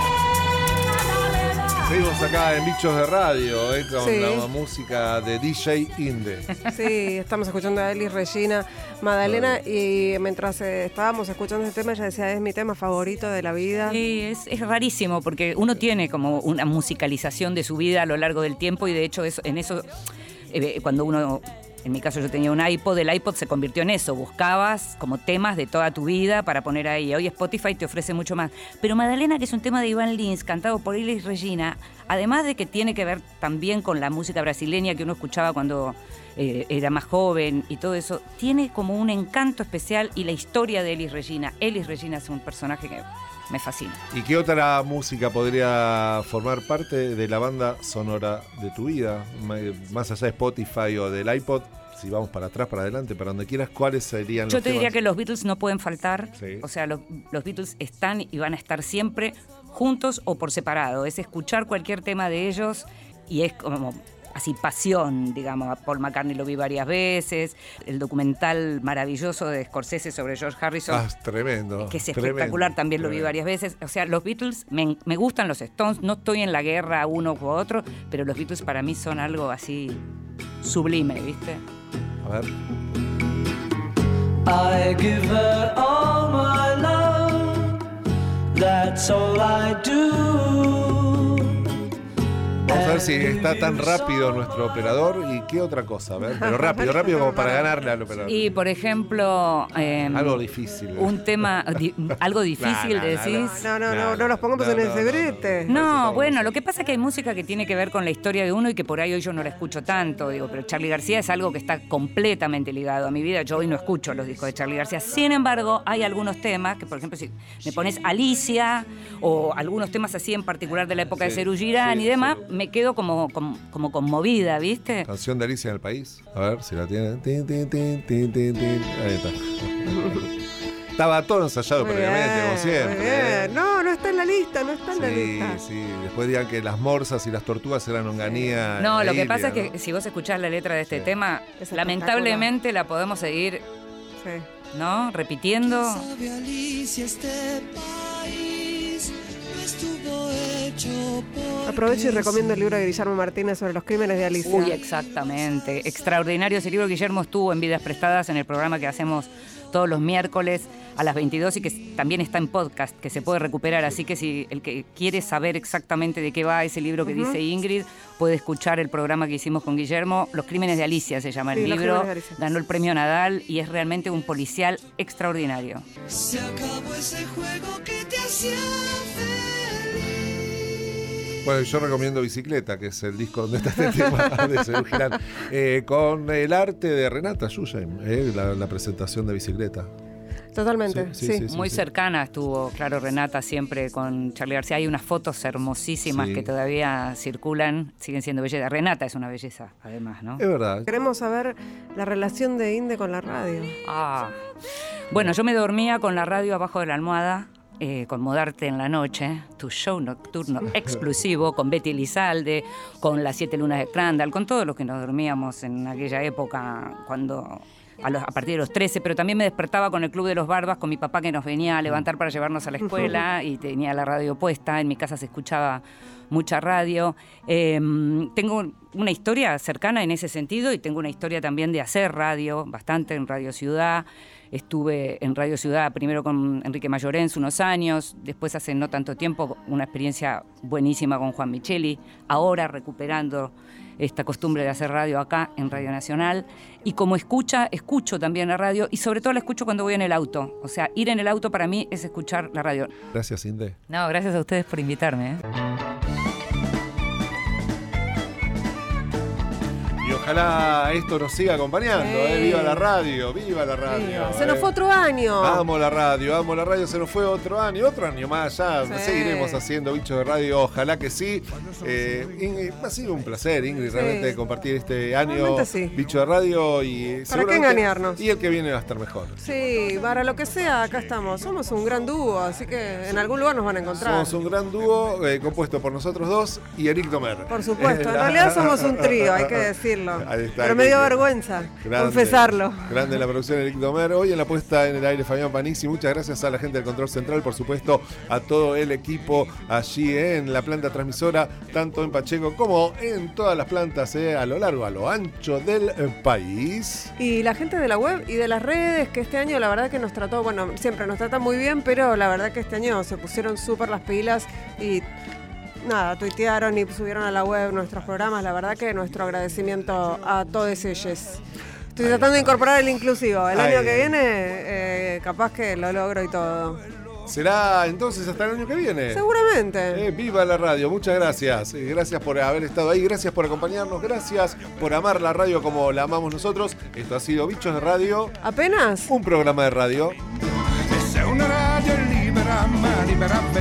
Seguimos acá en Bichos de Radio, con la música de DJ Inde. Sí, estamos escuchando a Elis Regina, Madalena, y mientras estábamos escuchando este tema, ella decía, es mi tema favorito de la vida. Sí, es rarísimo, porque uno tiene como una musicalización de su vida a lo largo del tiempo, y de hecho en eso, cuando uno... En mi caso yo tenía un iPod, el iPod se convirtió en eso, buscabas como temas de toda tu vida para poner ahí. Hoy Spotify te ofrece mucho más. Pero Madalena, que es un tema de Iván Lins, cantado por Elis Regina, además de que tiene que ver también con la música brasileña que uno escuchaba cuando era más joven y todo eso, tiene como un encanto especial y la historia de Elis Regina. Elis Regina es un personaje que me fascina. ¿Y qué otra música podría formar parte de la banda sonora de tu vida? Más allá de Spotify o del iPod, si vamos para atrás, para adelante, para donde quieras, ¿cuáles serían los temas? Yo te diría que los Beatles no pueden faltar. Sí. O sea, los Beatles están y van a estar siempre juntos o por separado. Es escuchar cualquier tema de ellos y es como... así pasión, digamos. A Paul McCartney lo vi varias veces, el documental maravilloso de Scorsese sobre George Harrison, tremendo, que es espectacular, también lo vi varias veces. O sea, los Beatles, me gustan los Stones, no estoy en la guerra uno u otro, pero los Beatles para mí son algo así sublime, ¿viste? A ver. I give her all my love, that's all I do. Vamos a ver si está tan rápido nuestro operador y qué otra cosa. A ver, pero rápido como para ganarle al operador. Y por ejemplo, algo difícil. Un tema, algo difícil, decís. No los pongamos en ese brete. No, bueno, lo que pasa es que hay música que tiene que ver con la historia de uno y que por ahí hoy yo no la escucho tanto, digo, pero Charly García es algo que está completamente ligado a mi vida. Yo hoy no escucho los discos de Charly García. Sin embargo, hay algunos temas que, por ejemplo, si me pones Alicia o algunos temas así en particular de la época de Serú Girán y demás, me quedo como conmovida, ¿viste? Canción de Alicia en el País. A ver si la tienen. Ahí está. Estaba todo ensayado previamente, como siempre. Muy bien. No está en la lista, no está en la lista. Sí, después digan que las morsas y las tortugas eran onganía. No, lo que pasa es que si vos escuchás la letra de este tema, lamentablemente la podemos seguir, ¿no? Repitiendo. Sabe Alicia, este país no estuvo hecho por Aprovecho y recomiendo el libro de Guillermo Martínez sobre los crímenes de Alicia. Uy, exactamente. Extraordinario ese libro. Guillermo estuvo en Vidas Prestadas, en el programa que hacemos todos los miércoles a las 22 y que también está en podcast, que se puede recuperar. Así que si el que quiere saber exactamente de qué va ese libro que dice Ingrid, puede escuchar el programa que hicimos con Guillermo. Los crímenes de Alicia se llama el libro. Ganó el premio Nadal y es realmente un policial extraordinario. Se acabó ese juego que te hacía feliz. Bueno, yo recomiendo Bicicleta, que es el disco donde está este tema de Serú Girán, con el arte de Renata Yuyen, la presentación de Bicicleta. Totalmente, sí. Muy cercana estuvo, claro, Renata siempre con Charly García. Hay unas fotos hermosísimas que todavía circulan, siguen siendo belleza. Renata es una belleza, además, ¿no? Es verdad. Queremos saber la relación de Inde con la radio. Bueno, yo me dormía con la radio abajo de la almohada, con Modarte en la Noche, tu show nocturno exclusivo, con Betty Elizalde, con Las 7 Lunas de Crandall, con todos los que nos dormíamos en aquella época, cuando... A partir de los 13, pero también me despertaba con el Club de los Barbas, con mi papá que nos venía a levantar para llevarnos a la escuela y tenía la radio puesta. En mi casa se escuchaba mucha radio. Tengo una historia cercana en ese sentido y tengo una historia también de hacer radio, bastante en Radio Ciudad. Estuve en Radio Ciudad primero con Enrique Mayorens unos años, después hace no tanto tiempo una experiencia buenísima con Juan Micheli, ahora recuperando esta costumbre de hacer radio acá en Radio Nacional. Y como escucho también la radio y sobre todo la escucho cuando voy en el auto. O sea, ir en el auto para mí es escuchar la radio. Gracias, Inde. No, gracias a ustedes por invitarme. Y ojalá esto nos siga acompañando, ¡Viva la radio! ¡Viva la radio! Se nos fue otro año. Amo la radio, se nos fue otro año más, ya seguiremos haciendo Bichos de Radio, ojalá que sí. Ha sido un placer, Ingrid, realmente compartir este año Bichos de Radio y ¿para qué engañarnos? Y el que viene va a estar mejor. Sí, para lo que sea, acá estamos. Somos un gran dúo, así que en algún lugar nos van a encontrar. Somos un gran dúo compuesto por nosotros dos y Eric Domer. Por supuesto, en realidad somos un trío, hay que decirlo. Ahí está, pero me dio vergüenza confesarlo. Grande la producción Eric Domer. Hoy en la puesta en el aire Fabián Panizzi. Muchas gracias a la gente del Control Central, por supuesto, a todo el equipo allí en la planta transmisora, tanto en Pacheco como en todas las plantas a lo largo, a lo ancho del país. Y la gente de la web y de las redes, que este año la verdad que nos trató, bueno, siempre nos tratan muy bien, pero la verdad que este año se pusieron súper las pilas y nada, tuitearon y subieron a la web nuestros programas. La verdad que nuestro agradecimiento a todos ellos. Estoy tratando de incorporar el inclusivo. El año que viene, capaz que lo logro y todo. ¿Será entonces hasta el año que viene? Seguramente. Viva la radio, muchas gracias. Gracias por haber estado ahí, gracias por acompañarnos, gracias por amar la radio como la amamos nosotros. Esto ha sido Bichos de Radio. ¿Apenas? Un programa de radio. È una radio libera, ma libera